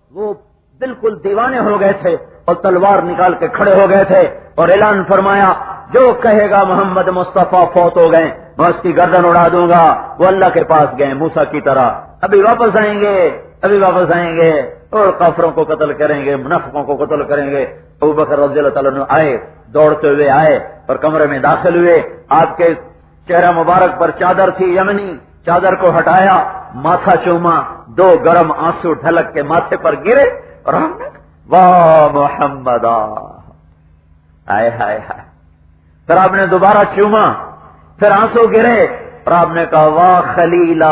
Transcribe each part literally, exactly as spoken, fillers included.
وہ بالکل دیوانے ہو گئے تھے اور تلوار نکال کے کھڑے ہو گئے تھے اور اعلان فرمایا جو کہے گا محمد مصطفیٰ فوت ہو گئے میں اس کی گردن اڑا دوں گا. وہ اللہ کے پاس گئے موسیٰ کی طرح, ابھی واپس آئیں گے ابھی واپس آئیں گے اور کافروں کو قتل کریں گے, منافقوں کو قتل کریں گے. ابو بکر رضی اللہ تعالیٰ عنہ آئے, دوڑتے ہوئے آئے اور کمرے میں داخل ہوئے. آپ کے چہرہ مبارک پر چادر تھی یمنی, چادر کو ہٹایا, ماتھا چوما, دو گرم آنسو ڈھلک کے ماتھے پر گرے اور ہم نے واہ محمد آئے ہائے ہائے. پھر آپ نے دوبارہ چوما, پھر آنسو گرے اور آپ نے کہا واہ خلیلا,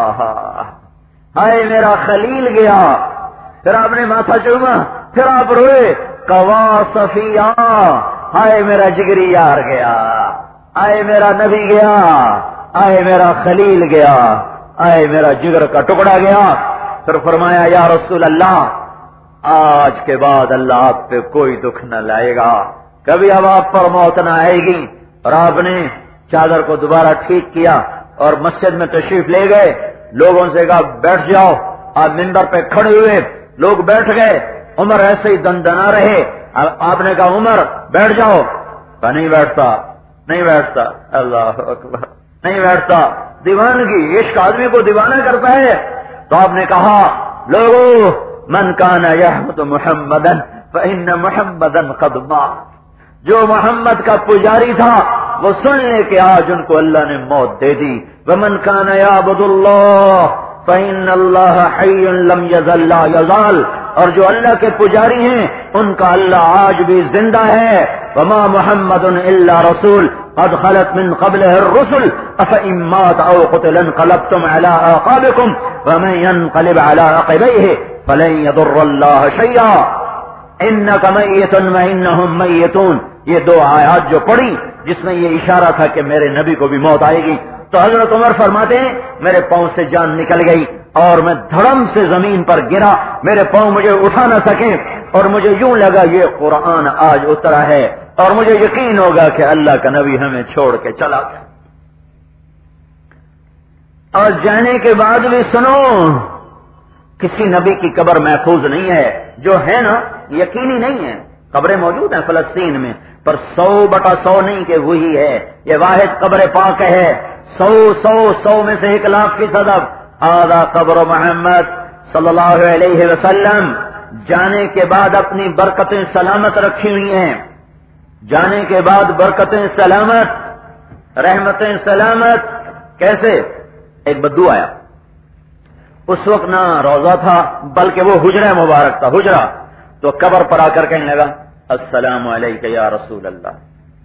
ہائے میرا خلیل گیا. پھر آپ نے ماتھا چوما, پھر آپ روئے, کوا صفیہ, ہائے میرا جگری یار گیا, آئے میرا نبی گیا, آئے میرا خلیل گیا, آئے میرا جگر کا ٹکڑا گیا. پھر فرمایا یا رسول اللہ آج کے بعد اللہ آپ پہ کوئی دکھ نہ لائے گا, کبھی اب آپ پر موت نہ آئے گی. اور آپ نے چادر کو دوبارہ ٹھیک کیا اور مسجد میں تشریف لے گئے. لوگوں سے کہا بیٹھ جاؤ. آپ منبر پہ کھڑے ہوئے, لوگ بیٹھ گئے. عمر ایسے ہی دندنا رہے. آپ نے کہا عمر بیٹھ جاؤ, کہا نہیں بیٹھتا نہیں بیٹھتا. اللہ اکبر, نہیں بیٹھتا. دیوانگی, عشق آدمی کو دیوانہ کرتا ہے. تو آپ نے کہا لوگوں من کان یحمد محمدا فإن محمدا قد مات, جو محمد کا پجاری تھا وہ سن لے کہ آج ان کو اللہ نے موت دے دی. ومن کان یعبد اللہ فإن اللہ حی لم یزل لا یزال, اور جو اللہ کے پجاری ہیں ان کا اللہ آج بھی زندہ ہے. وما محمد الا رسول قد خلت من قبله الرسل افإن مات او قتل انقلبتم على اعقابكم ومن ينقلب على عقبيه فلن يضر الله شيئا انك ميت وانهم ميتون. یہ دو آیات جو پڑھی جس میں یہ اشارہ تھا کہ میرے نبی کو بھی موت آئے گی, تو حضرت عمر فرماتے ہیں میرے پاؤں سے جان نکل گئی اور میں دھڑم سے زمین پر گرا, میرے پاؤں مجھے اٹھا نہ سکے اور مجھے یوں لگا یہ قرآن آج اترا ہے اور مجھے یقین ہوگا کہ اللہ کا نبی ہمیں چھوڑ کے چلا گیا. اور جانے کے بعد بھی سنو, کسی نبی کی قبر محفوظ نہیں ہے. جو ہے نا یقینی نہیں ہے, قبریں موجود ہیں فلسطین میں پر سو بٹا سو نہیں کہ وہی ہے. یہ واحد قبر پاک ہے. سو سو سو میں سے ایک لاکھ فیصد اب آدھا قبر محمد صلی اللہ علیہ وسلم. جانے کے بعد اپنی برکتیں سلامت رکھی ہوئی ہیں, جانے کے بعد برکتیں سلامت, رحمتیں سلامت. کیسے؟ ایک بدو آیا, اس وقت نہ روضہ تھا بلکہ وہ حجرہ مبارک تھا, حجرہ. تو قبر پر آ کر کہنے لگا السلام علیکہ یا رسول اللہ,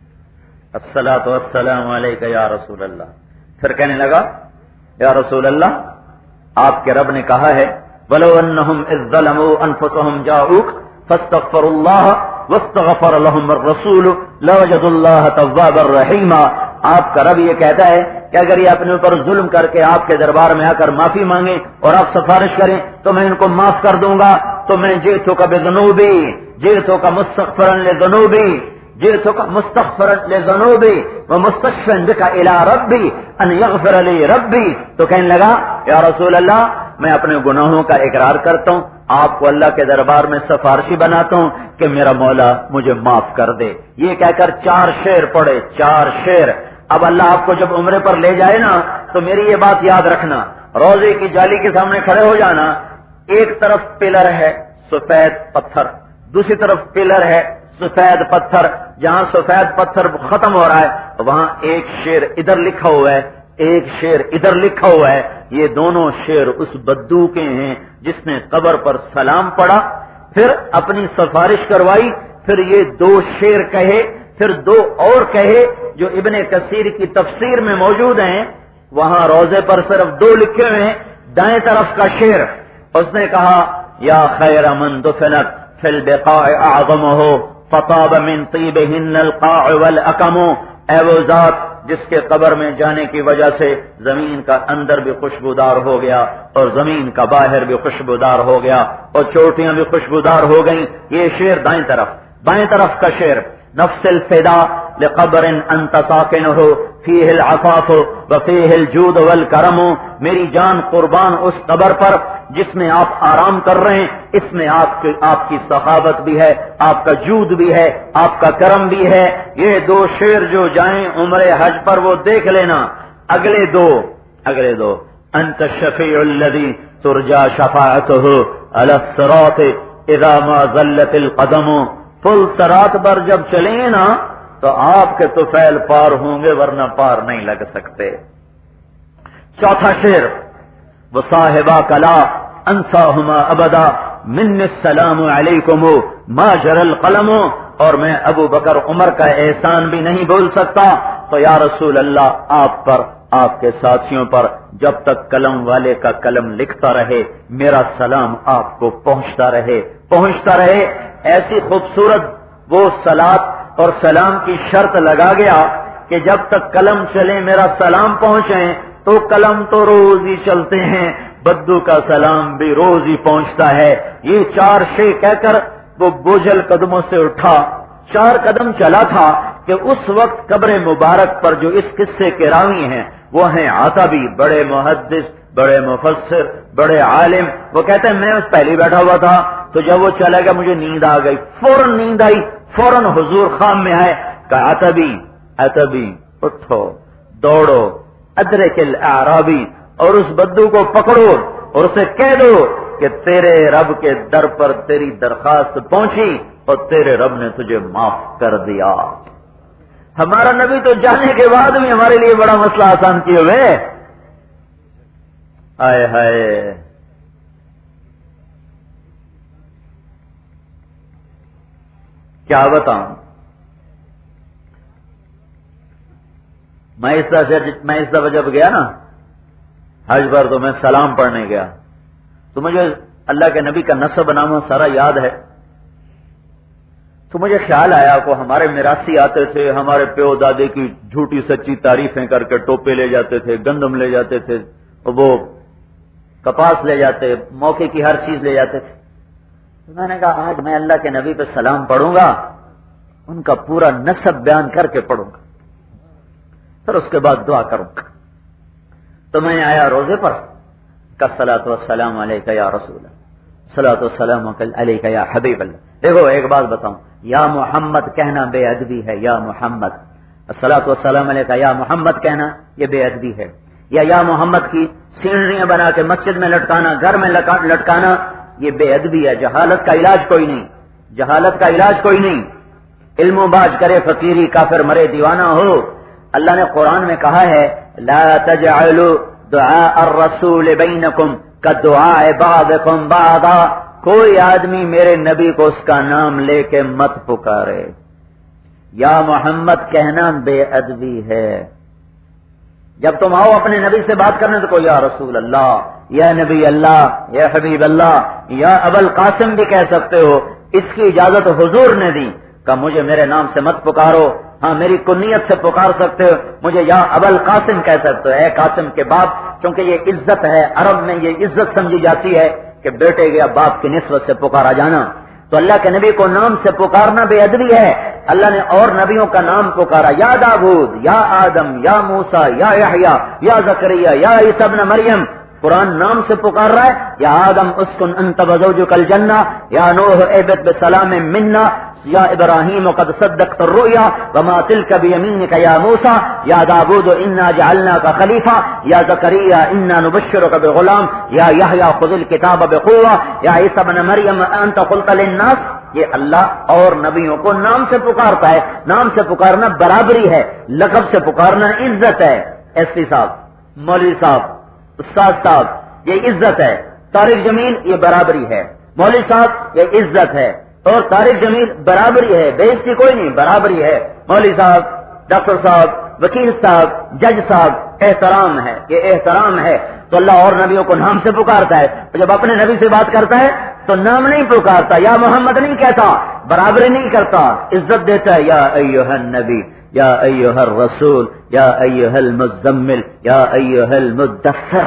الصلاۃ والسلام علیکہ یا رسول اللہ. پھر کہنے لگا یا رسول اللہ آپ کے رب نے کہا ہے وَلَوْ أَنَّهُمْ إِذ ظَّلَمُوا أَنفُسَهُمْ جَاءُوكَ فَاسْتَغْفَرُوا اللَّهَ وَاسْتَغْفَرَ لَهُمُ الرَّسُولُ لَوَجَدُوا اللَّهَ تَوَّابًا رَحِيمًا. آپ کا رب یہ کہتا ہے کہ اگر یہ اپنے اوپر ظلم کر کے آپ کے دربار میں آ کر معافی مانگیں اور آپ سفارش کریں تو میں ان کو معاف کر دوں گا. تو میں جئتک بذنوبی, جئتک مستغفرا لذنوبی, جئتک مستغفرا لذنوبی ومستشفعا بک الی ربی ان یغفر لی ربی. تو کہنے لگا یا رسول اللہ میں اپنے گناہوں کا اقرار کرتا ہوں, آپ کو اللہ کے دربار میں سفارشی بناتا ہوں کہ میرا مولا مجھے معاف کر دے. یہ کہہ کر چار شعر پڑھے, چار شعر. اب اللہ آپ کو جب عمرے پر لے جائے نا تو میری یہ بات یاد رکھنا, روزے کی جالی کے سامنے کھڑے ہو جانا. ایک طرف پلر ہے سفید پتھر, دوسری طرف پلر ہے سفید پتھر. جہاں سفید پتھر ختم ہو رہا ہے وہاں ایک شعر ادھر لکھا ہوا ہے, ایک شعر ادھر لکھا ہوا ہے. یہ دونوں شعر اس بدو کے ہیں جس نے قبر پر سلام پڑھا, پھر اپنی سفارش کروائی, پھر یہ دو شعر کہے, پھر دو اور کہے جو ابن کثیر کی تفسیر میں موجود ہیں. وہاں روزے پر صرف دو لکھے ہوئے ہیں. دائیں طرف کا شعر اس نے کہا یا خیر من دفنت فی البقاع اعظمہ فطاب من طیبہن القاع والاکم. اے وہ ذات جس کے قبر میں جانے کی وجہ سے زمین کا اندر بھی خوشبودار ہو گیا اور زمین کا باہر بھی خوشبودار ہو گیا اور چوٹیاں بھی خوشبودار ہو گئیں. یہ شعر دائیں طرف. بائیں طرف کا شعر نفس الفدا لقبر انت ساکنہ فیہ العفاف وفیہ الجود والکرم. میری جان قربان اس قبر پر جس میں آپ آرام کر رہے ہیں اس میں آپ کی آپ کی سخاوت بھی ہے، آپ کا جود بھی ہے، آپ کا کرم بھی ہے۔ یہ دو شعر جو جائیں عمرہ حج پر وہ دیکھ لینا۔ اگلے دو اگلے دو انت الشفیع الذی ترجا شفاعته علی الصراط اذا ما زلت القدم۔ پل صراط پر جب چلیں نا تو آپ کے طفیل پار ہوں گے، ورنہ پار نہیں لگ سکتے۔ چوتھا شعر وصاحبا کلا انساہما ابدا من السلام علیکم ما جر القلم۔ اور میں ابو بکر عمر کا احسان بھی نہیں بول سکتا، تو یا رسول اللہ آپ پر، آپ کے ساتھیوں پر جب تک قلم والے کا قلم لکھتا رہے میرا سلام آپ کو پہنچتا رہے پہنچتا رہے۔ ایسی خوبصورت وہ صلات اور سلام کی شرط لگا گیا کہ جب تک قلم چلے میرا سلام پہنچے، تو قلم تو روز ہی چلتے ہیں، بدو کا سلام بھی روز ہی پہنچتا ہے۔ یہ چار شے کہہ کر وہ بوجھل قدموں سے اٹھا، چار قدم چلا تھا کہ اس وقت قبر مبارک پر جو اس قصے کے راوی ہیں وہ ہیں عتبی، بڑے محدث، بڑے مفسر، بڑے عالم۔ وہ کہتے ہیں میں اس پہلے بیٹھا ہوا تھا، تو جب وہ چلا گیا مجھے نیند آ گئی، فوراً نیند آئی، فوراً حضور خام میں آئے، کہا عتبی عتبی اٹھو دوڑو ادرک الاعرابی، اور اس بدو کو پکڑو اور اسے کہہ دو کہ تیرے رب کے در پر تیری درخواست پہنچی اور تیرے رب نے تجھے معاف کر دیا۔ ہمارا نبی تو جانے کے بعد بھی ہمارے لیے بڑا مسئلہ آسان کیے ہوئے۔ آئے ہائے، کیا بتاؤں، میں اس طرح سے میں اس دفعہ جب گیا نا حج پر، تو میں سلام پڑھنے گیا تو مجھے اللہ کے نبی کا نسب نامہ سارا یاد ہے۔ تو مجھے خیال آیا کو ہمارے میراثی آتے تھے، ہمارے پیو دادے کی جھوٹی سچی تعریفیں کر کے ٹوپے لے جاتے تھے، گندم لے جاتے تھے، وہ کپاس لے جاتے، موقع کی ہر چیز لے جاتے تھے۔ تو میں نے کہا آج میں اللہ کے نبی پہ سلام پڑھوں گا، ان کا پورا نسب بیان کر کے پڑھوں گا، پھر اس کے بعد دعا کروں گا۔ تو میں آیا روزے پر، الصلاۃ والسلام علیک یا رسول اللہ، الصلاۃ والسلام علیک یا حبیب اللہ۔ دیکھو ایک بات بتاؤں، یا محمد کہنا بے ادبی ہے، یا محمد، الصلاۃ والسلام علیک یا محمد کہنا یہ بے ادبی ہے، یا یا محمد کی سینریاں بنا کے مسجد میں لٹکانا، گھر میں لٹکانا یہ بے ادبی ہے۔ جہالت کا علاج کوئی نہیں، جہالت کا علاج کوئی نہیں۔ علم و باج کرے فقیری، کافر مرے دیوانہ ہو۔ اللہ نے قرآن میں کہا ہے لا تجعلوا دعاء الرسول بینکم کدعاء بعضکم بعضا، کوئی آدمی میرے نبی کو اس کا نام لے کے مت پکارے، یا محمد کہنا بے ادبی ہے۔ جب تم آؤ اپنے نبی سے بات کرنے تو کو یا رسول اللہ، یا نبی اللہ، یا حبیب اللہ، یا ابو القاسم بھی کہہ سکتے ہو، اس کی اجازت حضور نے دی، کہ مجھے میرے نام سے مت پکارو، ہاں میری کنیت سے پکار سکتے ہو، مجھے یا ابو القاسم کہہ سکتے ہو، اے قاسم کے باپ، کیونکہ یہ عزت ہے، عرب میں یہ عزت سمجھی جاتی ہے کہ بیٹے یا باپ کی نسبت سے پکارا جانا۔ تو اللہ کے نبی کو نام سے پکارنا بے ادبی ہے۔ اللہ نے اور نبیوں کا نام پکارا، یا داؤد، یا آدم، یا موسیٰ، یا یحییٰ، یا زکریا، یا عیسیٰ ابن مریم۔ قرآن نام سے پکار رہا ہے، یا آدم اسکن انت وزوجک الجنہ، یا نوح اہبط بسلام منا، یا ابراہیم قد صدقت الرؤیا وما تلک بیمینک یا موسیٰ، یا داؤد انا جعلناک خلیفہ، یا زکریا انا نبشرک بغلام، یا یحییٰ خذ الکتاب بقوہ، یا عیسیٰ ابن مریم انت قلت للناس۔ یہ اللہ اور نبیوں کو نام سے پکارتا ہے۔ نام سے پکارنا برابری ہے، لقب سے پکارنا عزت ہے۔ ایس پی صاحب، مولوی صاحب، استاد صاحب یہ عزت ہے۔ طارق جمیل یہ برابری ہے، مولوی صاحب یہ عزت ہے، اور طارق جمیل برابری ہے، بے عزتی کوئی نہیں، برابری ہے۔ مولوی صاحب، ڈاکٹر صاحب، وکیل صاحب، جج صاحب احترام ہے، یہ احترام ہے۔ تو اللہ اور نبیوں کو نام سے پکارتا ہے، جب اپنے نبی سے بات کرتا ہے تو نام نہیں پکارتا، یا محمد نہیں کہتا، برابری نہیں کرتا، عزت دیتا ہے، یا ایھا النبی، یا ایھا الرسول، یا ایھا المزمل، یا ایھا المدثر،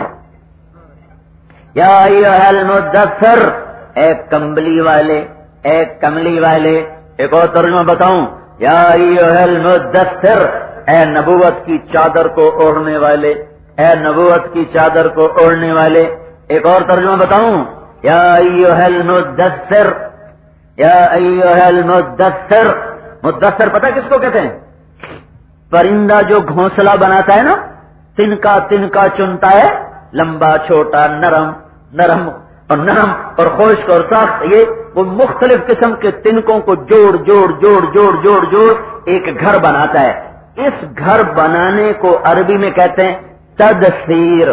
یا ایھا المدثر، اے کمبلی والے، اے کملی والے۔ ایک اور ترجمہ بتاؤں، یا ایھا المدثر، اے نبوت کی چادر کو اوڑھنے والے، اے نبوت کی چادر کو اوڑھنے والے۔ ایک اور ترجمہ بتاؤں، یا ایھا المدثر یا ایھا المدثر. مدثر پتہ کس کو کہتے ہیں؟ پرندہ جو گھونسلہ بناتا ہے نا، تنکا تنکا چنتا ہے، لمبا چھوٹا نرم نرم اور نرم اور خشک اور سخت، یہ وہ مختلف قسم کے تنکوں کو جوڑ جوڑ جوڑ جوڑ جوڑ جوڑ ایک گھر بناتا ہے. اس گھر بنانے کو عربی میں کہتے ہیں تدثیر.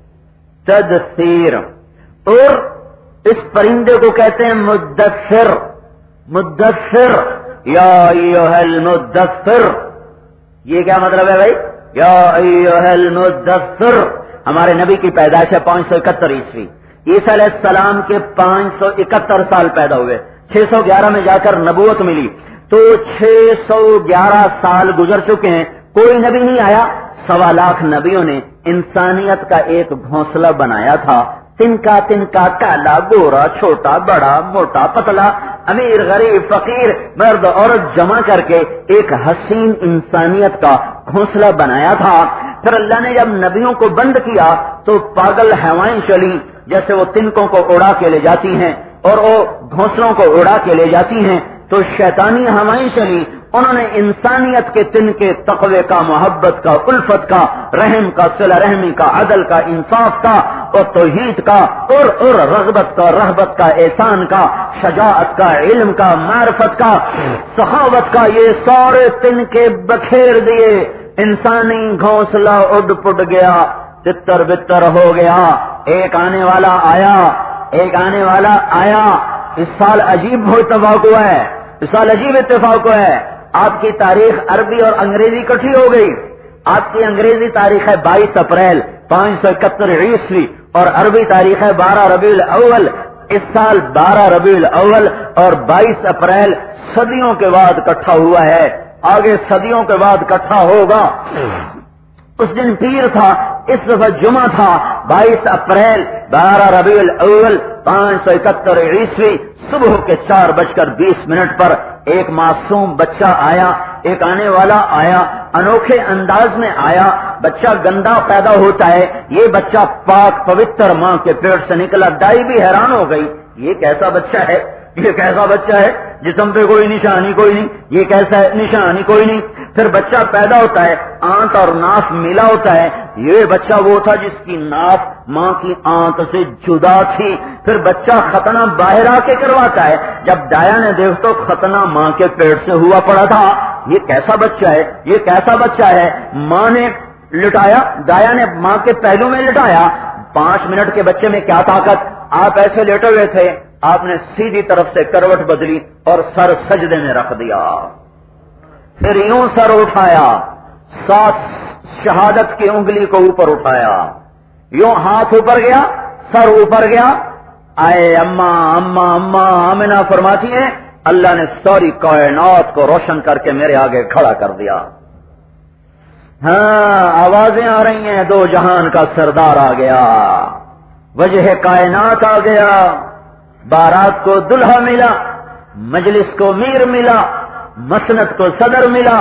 تدثیر. اور اس پرندے کو کہتے ہیں مدثر. مدثر یا ایھا المدثر. یہ کیا مطلب ہے بھائی؟ یا ایھا المدثر. ہمارے نبی کی پیدائش ہے پانچ سو اکہتر عیسوی. عیسیٰ علیہ السلام کے پانچ سو اکہتر سال پیدا ہوئے، چھ سو گیارہ میں جا کر نبوت ملی، تو چھ سو گیارہ سال گزر چکے ہیں، کوئی نبی نہیں آیا. سوا لاکھ نبیوں نے انسانیت کا ایک گھونسلہ بنایا تھا، تنکا تنکا، کالا گورا، چھوٹا بڑا، موٹا پتلا، امیر غریب فقیر، مرد عورت جمع کر کے ایک حسین انسانیت کا گھونسلہ بنایا تھا. پھر اللہ نے جب نبیوں کو بند کیا تو پاگل ہوائیں چلی، جیسے وہ تنکوں کو اڑا کے لے جاتی ہیں اور وہ گھونسلوں کو اڑا کے لے جاتی ہیں، تو شیطانی ہوائیں چلی. انہوں نے انسانیت کے تنکے تقوی کا، محبت کا، الفت کا، رحم کا، صلہ رحمی کا، عدل کا، انصاف کا اور توحید کا اور اور رغبت کا، رہبت کا، احسان کا، شجاعت کا، علم کا، معرفت کا، سخاوت کا، یہ سارے تنکے بکھیر دیے. انسانی گھونسلہ اڑ پڑ گیا، تتر بتر ہو گیا. ایک آنے والا آیا، ایک آنے والا آیا. اس سال عجیب اتفاق ہوا ہے، اس سال عجیب اتفاق ہوا ہے. آپ کی تاریخ عربی اور انگریزی اکٹھی ہو گئی. آپ کی انگریزی تاریخ ہے بائیس اپریل پانچ سو اکہتر عیسوی اور عربی تاریخ ہے بارہ ربیع الاول. اس سال بارہ ربیع الاول اور بائیس اپریل صدیوں کے بعد اکٹھا ہوا ہے، آگے صدیوں کے بعد اکٹھا ہوگا. اس دن پیر تھا، اس دفعہ جمعہ تھا. بائیس اپریل بارہ ربیع الاول پانچ سو اکہتر عیسوی صبح کے چار بج کر بیس منٹ پر ایک معصوم بچہ آیا، ایک آنے والا آیا، انوکھے انداز میں آیا. بچہ گندا پیدا ہوتا ہے، یہ بچہ پاک پوتر ماں کے پیٹ سے نکلا. دائی بھی حیران ہو گئی، یہ کیسا بچہ ہے، یہ کیسا بچہ ہے، جسم پہ کوئی نشانی کوئی نہیں، یہ کیسا ہے، نشانی کوئی نہیں. پھر بچہ پیدا ہوتا ہے، آنت اور ناف ملا ہوتا ہے. یہ بچہ وہ تھا جس کی ناف ماں کی آنت سے جدا تھی. پھر بچہ ختنہ باہر آ کے کرواتا ہے. جب دایا نے دیکھ تو ختنہ ماں کے پیٹ سے ہوا پڑا تھا. یہ کیسا بچہ ہے، یہ کیسا بچہ ہے. ماں نے لٹایا، دایا نے ماں کے پہلو میں لٹایا. پانچ منٹ کے بچے میں کیا طاقت. آپ ایسے لیٹے ہوئے تھے، آپ نے سیدھی طرف سے کروٹ بدلی اور سر سجدے میں رکھ دیا. پھر یوں سر اٹھایا، ساتھ شہادت کی انگلی کو اوپر اٹھایا، یوں ہاتھ اوپر گیا، سر اوپر گیا. آئے اماں اماں اماں آمنہ فرماتی ہیں اللہ نے ساری کائنات کو روشن کر کے میرے آگے کھڑا کر دیا. ہاں آوازیں آ رہی ہیں، دو جہان کا سردار آ گیا، وجہ کائنات آ گیا. بارات کو دلہا ملا، مجلس کو میر ملا، مسند کو صدر ملا.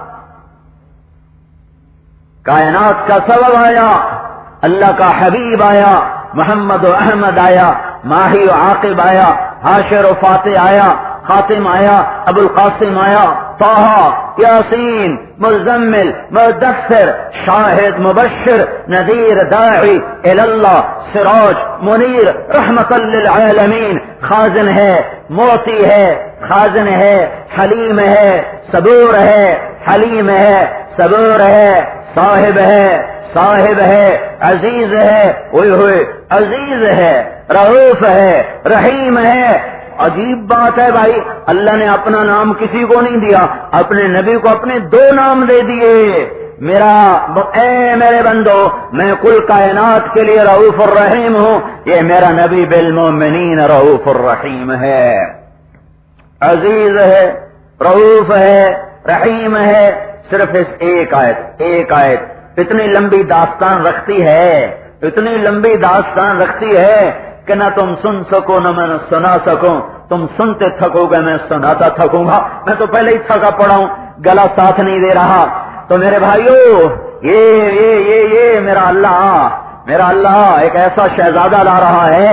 کائنات کا سبب آیا، اللہ کا حبیب آیا، محمد و احمد آیا، ماہی و عاقب آیا، حاشر و فاتح آیا، خاتم آیا، ابو القاسم آیا، طہ، یاسین، مزمل، مدثر، شاہد، مبشر، نذیر، داعی اللہ، سراج، منیر، رحمت للعالمین. خازن ہے، موتی ہے، خازن ہے، حلیم ہے، صبور ہے، حلیم ہے، صبور ہے، صاحب ہے، صاحب ہے، عزیز ہے، ہوئے ہوئے عزیز ہے، رؤوف ہے، رحیم ہے. عجیب بات ہے بھائی، اللہ نے اپنا نام کسی کو نہیں دیا، اپنے نبی کو اپنے دو نام دے دیے. میرا اے میرے بندو، میں کل کائنات کے لیے رؤوف الرحیم ہوں، یہ میرا نبی بالمؤمنین رؤوف الرحیم ہے. عزیز ہے، رؤوف ہے، رحیم ہے. صرف اس ایک آیت ایک آیت اتنی لمبی داستان رکھتی ہے، اتنی لمبی داستان رکھتی ہے کہ نہ تم سن سکو نہ میں سنا سکوں. تم سنتے تھکو گے، میں سناتا تھکوں گا. میں تو پہلے ہی تھکا پڑا ہوں، گلا ساتھ نہیں دے رہا. تو میرے بھائیو، یہ یہ یہ یہ میرا اللہ میرا اللہ ایک ایسا شہزادہ لا رہا ہے،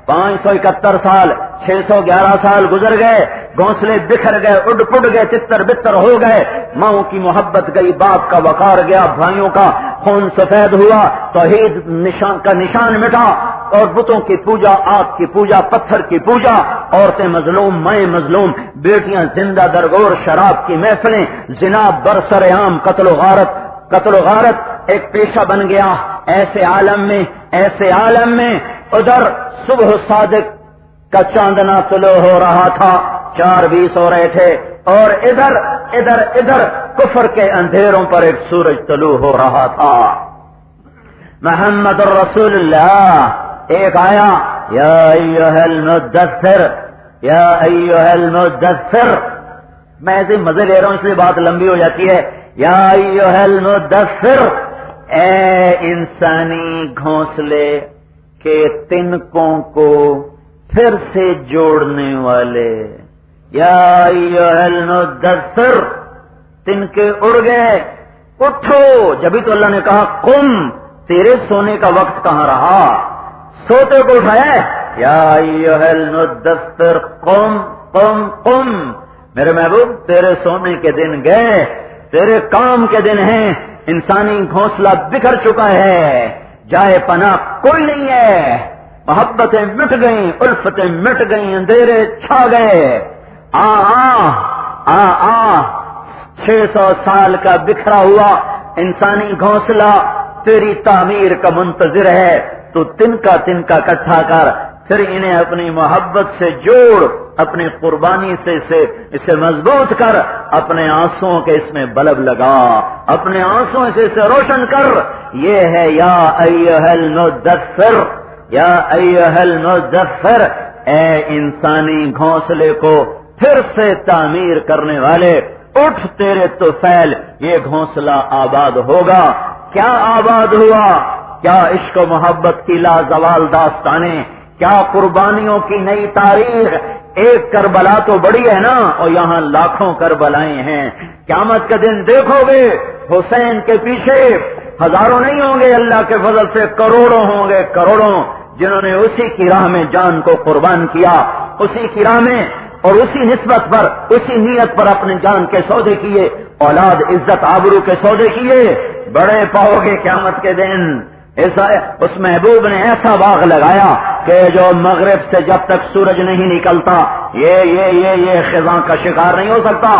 پانچ سو اکہتر سال چھ سو گیارہ سال گزر گئے، گھونسلے بکھر گئے، اڈ پڈ گئے، تتر بتر ہو گئے، ماؤں کی محبت گئی، باپ کا وقار گیا، بھائیوں کا خون سفید ہوا، توحید نشان کا نشان مٹا، اور بتوں کی پوجا، آگ کی پوجا، پتھر کی پوجا، عورتیں مظلوم، مائیں مظلوم، بیٹیاں زندہ درگور، شراب کی محفلیں، زنا برسر عام، قتل و غارت قتل و غارت ایک پیشہ بن گیا۔ ایسے عالم میں ایسے عالم میں ادھر صبح صادق کا چاندنا طلوع ہو رہا تھا، چار بیس ہو رہے تھے، اور ادھر ادھر ادھر کفر کے اندھیروں پر ایک سورج طلوع ہو رہا تھا۔ محمد الرسول اللہ ایک آیا، یا ایھا المدثر یا ایھا المدثر، میں ایسے مزے لے رہا ہوں اس لیے بات لمبی ہو جاتی ہے، یا ایھا المدثر، اے انسانی گھونسلے کے تنکوں کو پھر سے جوڑنے والے، یا ایھا المدثر، تنکے اڑ گئے، اٹھو، جبھی تو اللہ نے کہا قم، تیرے سونے کا وقت کہاں رہا، سوتے کو اٹھایا، یا ایھا المدثر قم قم قم، میرے محبوب تیرے سونے کے دن گئے، تیرے کام کے دن ہیں، انسانی گھونسلہ بکھر چکا ہے، جائے پناہ کوئی نہیں ہے، محبتیں مٹ گئیں، الفتیں مٹ گئیں، اندھیرے چھا گئے، آ آ آ آ چھ سو سال کا بکھرا ہوا انسانی گھونسلہ تیری تعمیر کا منتظر ہے، تو تنکا تنکا اکٹھا کر، پھر انہیں اپنی محبت سے جوڑ، اپنی قربانی سے اسے اسے مضبوط کر، اپنے آنسوؤں کے اس میں بلب لگا، اپنے آنسوؤں سے اسے روشن کر، یہ ہے یا ایھا المدثر، یا ایھا المدثر، اے انسانی گھونسلے کو پھر سے تعمیر کرنے والے، اٹھ تیرے طفیل، یہ گھونسلہ آباد ہوگا۔ کیا آباد ہوا؟ کیا عشق و محبت کی لازوال داستانیں، کیا قربانیوں کی نئی تاریخ، ایک کربلا تو بڑی ہے نا، اور یہاں لاکھوں کربلائیں ہیں، قیامت کے دن دیکھو گے حسین کے پیچھے ہزاروں نہیں ہوں گے، اللہ کے فضل سے کروڑوں ہوں گے، کروڑوں، جنہوں نے اسی کی راہ میں جان کو قربان کیا، اسی کی راہ میں اور اسی نسبت پر، اسی نیت پر اپنے جان کے سودے کیے، اولاد عزت آبرو کے سودے کیے، بڑے پاؤ گے قیامت کے دن۔ ایسا اس محبوب نے ایسا باغ لگایا کہ جو مغرب سے جب تک سورج نہیں نکلتا یہ یہ یہ یہ خزاں کا شکار نہیں ہو سکتا۔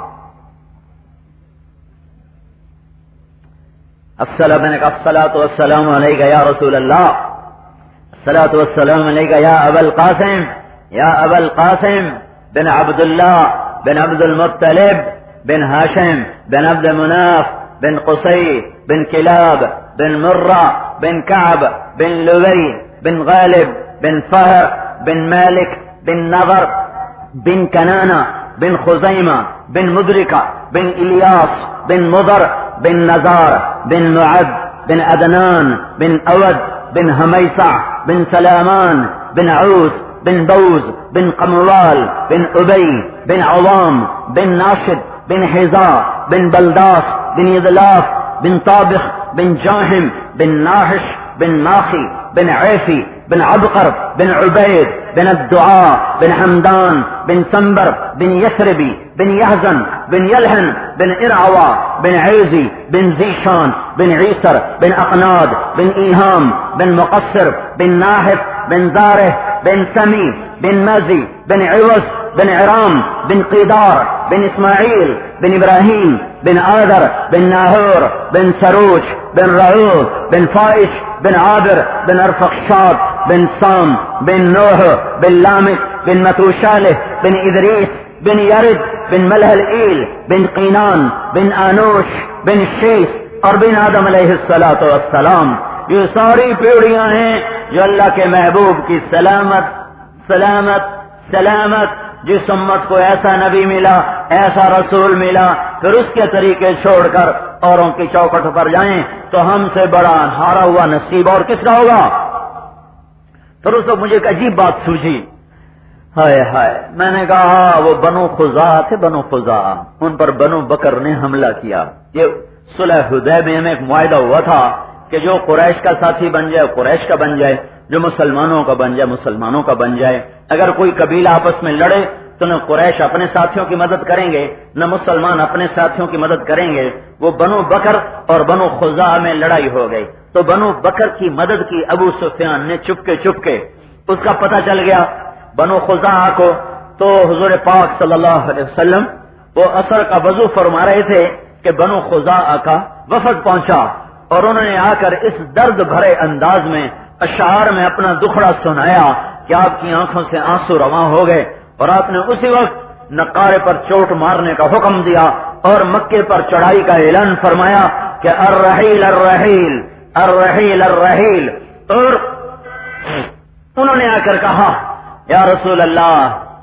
السلام علیکم، الصلاۃ والسلام علیک یا رسول اللہ، الصلاۃ والسلام علیک یا ابا القاسم، یا ابا القاسم بن عبد اللہ بن عبد المطلب بن ہاشم بن عبد مناف بن قصي بن كلاب بن مرة بن كعب بن لبي بن غالب بن فهر بن مالك بن نضر بن كنانة بن خزيمة بن مدركة بن إلياس بن مضر بن نزار بن معد بن أدنان بن أود بن هميسع بن سلامان بن عوس بن بوز بن قموال بن أبي بن عظام بن ناشد بن حذاء بن بلداس بن يدلاف بن طابخ بن جاهم بن ناحش بن ناخي بن عيفي بن عبقر بن عبيد بن الدعاء بن حمدان بن سنبر بن يثربي بن يهزن بن يلهن بن إرعوى بن عيزي بن زيشان بن عيسر بن أقناد بن إيهام بن مقصر بن ناحف بن زاره بن سمي بن مزي بن عوس بن عرام بن قيدار بن إسماعيل بن إبراهيم بن آذر بن ناهور بن سروج بن رعوذ بن فائش بن عابر بن أرفخشاد بن سام بن نوح بن لامك بن متوشاله بن إدريس بن يرد بن ملهلئيل بن قينان بن آنوش بن شيس اور بن آدم علیہ الصلاۃ والسلام۔ یہ ساری پیڑیاں ہیں جو اللہ کے محبوب کی سلامت سلامت سلامت، جس امت کو ایسا نبی ملا، ایسا رسول ملا، پھر اس کے طریقے چھوڑ کر اوروں کی چوکٹ پر جائیں تو ہم سے بڑا ہارا ہوا نصیب اور کس کا ہوگا؟ پھر اس وقت مجھے ایک عجیب بات سوچی، ہائے ہائے، میں نے کہا وہ بنو خزاعہ تھے، بنو خزاعہ، ان پر بنو بکر نے حملہ کیا۔ یہ صلح حدیبیہ میں ایک معاہدہ ہوا تھا کہ جو قریش کا ساتھی بن جائے قریش کا بن جائے، جو مسلمانوں کا بن جائے مسلمانوں کا بن جائے. اگر کوئی قبیلہ آپس میں لڑے تو نہ قریش اپنے ساتھیوں کی مدد کریں گے نہ مسلمان اپنے ساتھیوں کی مدد کریں گے. وہ بنو بکر اور بنو خزاعہ میں لڑائی ہو گئی تو بنو بکر کی مدد کی ابو سفیان نے چپکے چپکے. اس کا پتہ چل گیا بنو خزاعہ کو. تو حضور پاک صلی اللہ علیہ وسلم وہ عصر کا وضو فرما رہے تھے کہ بنو خزاعہ کا وفد پہنچا اور انہوں نے آ کر اس درد بھرے انداز میں اشعار میں اپنا دکھڑا سنایا کہ آپ کی آنکھوں سے آنسو رواں ہو گئے. اور آپ نے اسی وقت نقارے پر چوٹ مارنے کا حکم دیا اور مکے پر چڑھائی کا اعلان فرمایا کہ الرحیل الرحیل الرحیل الرحیل. اور انہوں نے آ کر کہا یا رسول اللہ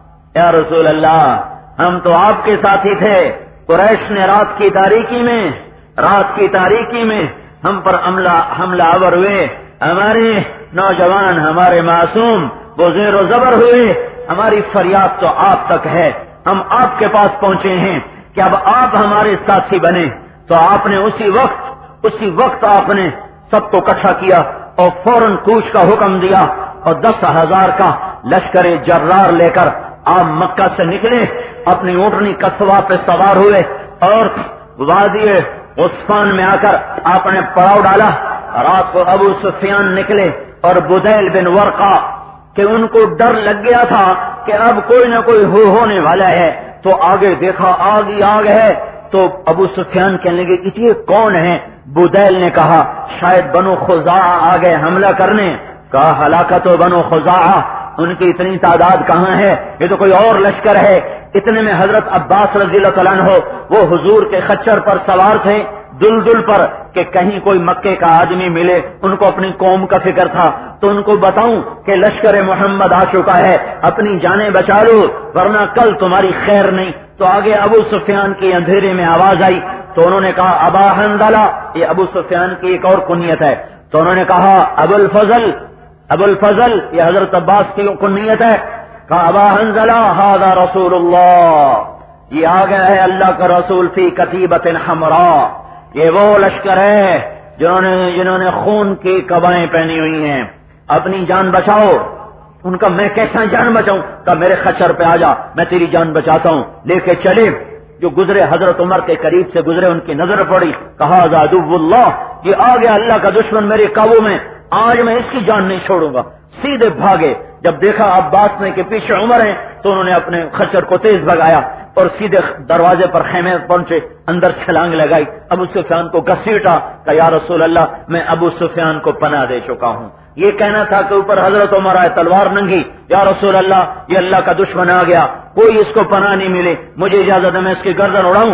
یا رسول اللہ ہم تو آپ کے ساتھی تھے. قریش نے رات کی تاریکی میں رات کی تاریکی میں ہم پر حملہ حملہ آور ہوئے. ہمارے نوجوان ہمارے معصوم وہ زیر و زبر ہوئے. ہماری فریاد تو آپ تک ہے. ہم آپ کے پاس پہنچے ہیں کہ اب آپ ہمارے ساتھی بنے. تو آپ نے اسی وقت اسی وقت آپ نے سب کو اکٹھا کیا اور فوراً کوچ کا حکم دیا اور دس ہزار کا لشکر جرار لے کر آپ مکہ سے نکلے. اپنی اونٹنی قصبہ پہ سوار ہوئے اور وادی عثمان میں آ کر آپ نے پڑاؤ ڈالا. رات کو ابو سفیان نکلے اور بدیل بن ورقہ کہ ان کو ڈر لگ گیا تھا کہ اب کوئی نہ کوئی ہو ہونے والا ہے. تو آگے دیکھا آگ ہی آگ ہے. تو ابو سفیان کہنے لگے یہ کون ہے؟ بدیل نے کہا شاید بنو خزاعہ آ گئے حملہ کرنے. کہا ہلاکت و بنو خزاعہ ان کی اتنی تعداد کہاں ہے؟ یہ تو کوئی اور لشکر ہے. اتنے میں حضرت عباس رضی اللہ تعالیٰ عنہ وہ حضور کے خچر پر سوار تھے دل دل پر کہ کہیں کوئی مکے کا آدمی ملے. ان کو اپنی قوم کا فکر تھا تو ان کو بتاؤں کہ لشکر محمد آ چکا ہے, اپنی جانیں بچا لو ورنہ کل تمہاری خیر نہیں. تو آگے ابو سفیان کی اندھیرے میں آواز آئی تو انہوں نے کہا ابا حنظلہ, یہ ابو سفیان کی ایک اور کنیت ہے. تو انہوں نے کہا ابو الفضل, ابو الفضل یہ حضرت عباس کی کنیت ہے. کہا ابا حنظلہ ھذا رسول اللہ, یہ آ گیا ہے اللہ کا رسول فی کتیبۃ حمراء, یہ وہ لشکر ہے جنہوں نے جنہوں نے خون کی قبائیں پہنی ہوئی ہیں. اپنی جان بچاؤ. ان کا میں کیسا جان بچاؤں؟ کہا میرے خچر پہ آ جا میں تیری جان بچاتا ہوں. لے کے چلے. جو گزرے حضرت عمر کے قریب سے گزرے ان کی نظر پڑی. کہا عدو اللہ, یہ آ گیا اللہ کا دشمن میرے قابو میں, آج میں اس کی جان نہیں چھوڑوں گا. سیدھے بھاگے. جب دیکھا عباس نے کہ پیچھے عمر ہیں تو انہوں نے اپنے خچر کو تیز بھگایا اور سیدھے دروازے پر خیمے پہنچے, اندر چھلانگ لگائی, ابو سفیان کو گھسیٹا. کہ یا رسول اللہ میں ابو سفیان کو پناہ دے چکا ہوں. یہ کہنا تھا کہ اوپر حضرت عمر آئے تلوار ننگی, یا رسول اللہ یہ اللہ کا دشمن آ گیا, کوئی اس کو پناہ نہیں ملی, مجھے اجازت ہے میں اس کی گردن اڑاؤں.